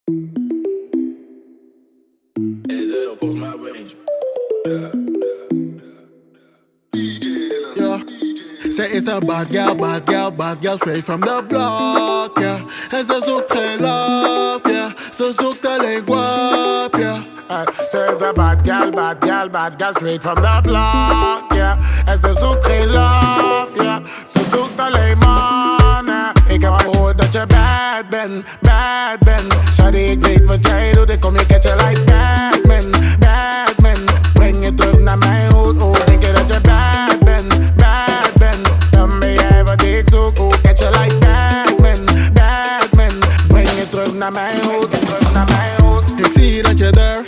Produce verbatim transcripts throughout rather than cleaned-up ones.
Is it up off my range? Yeah. Yeah. Say it's a bad girl, bad girl, bad girl, straight from the block, yeah. En ze zoekt geen love, yeah. Ze zoekt alleen guap, yeah. Uh, say it's a bad girl, bad girl, bad girl, straight from the block, yeah. En ze zoekt geen love, yeah. Ze zoekt alleen mannen. Ik heb gehoord dat je bad bent, bad bent. Shawty, ik weet wat jij doet, ik kom je catchen like Batman, Batman. Breng je terug naar mijn hoed, oh, denk je dat je bad bent, bad bent. Dan ben jij wat ik zoek, oh, catch je like Batman, Batman. Breng je terug naar mijn hoed, terug naar mijn hoed. Ik zie dat je durft,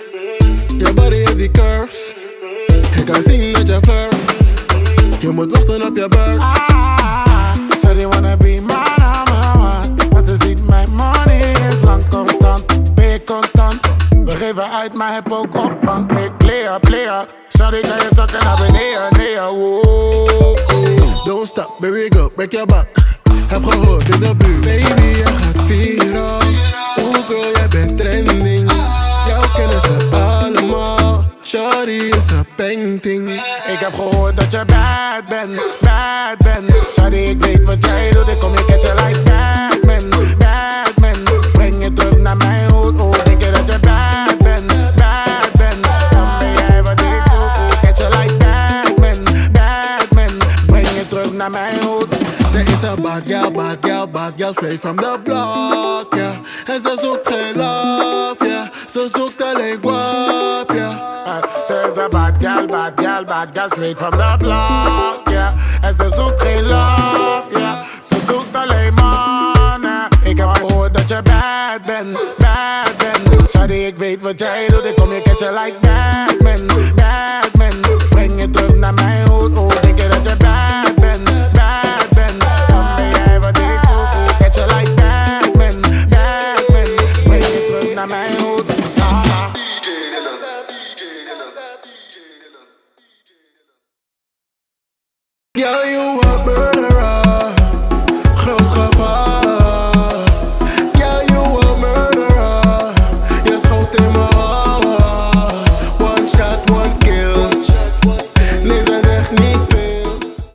je body heeft die curves. Ik kan zien dat je flirt, je moet wachten op je beurt. Ah, shawty wanna be my number one, want ze ziet mijn money is lang constant. Ben je contant? We geven uit, maar heb ook op bank. Big player, player. Shawty kan je zakken naar beneden, nee, wow. Don't stop, baby girl, break your back. Heb gehoord in de buurt, baby, je gaat viral. Oeh girl, jij bent trending. Jou kennen ze allemaal. Shawty is een painting. Ik heb gehoord dat je bad bent, bad bent. Shawty, ik weet wat jij doet, ik kom je catchen like Batman, Batman. Breng je terug naar mijn hoed, oh, denk je dat je bad bent, bad bent. Dan ben jij wat ik zoek, oh, catch je like Batman, Batman. Breng je terug naar mijn hoed. Ze is een bad girl, bad girl, bad girl, straight from the block, yeah. En ze zoekt geen love, yeah. Ze zoekt alleen guap, yeah. Uh, ze is een bad girl, bad girl, bad girl, straight from the block, yeah. En ze zoekt geen love, yeah. Ze zoekt alleen mannen. Ik heb gehoord dat je bad bent, bad bent. Shawty, ik weet wat jij doet, ik kom je catchen like Batman, Batman.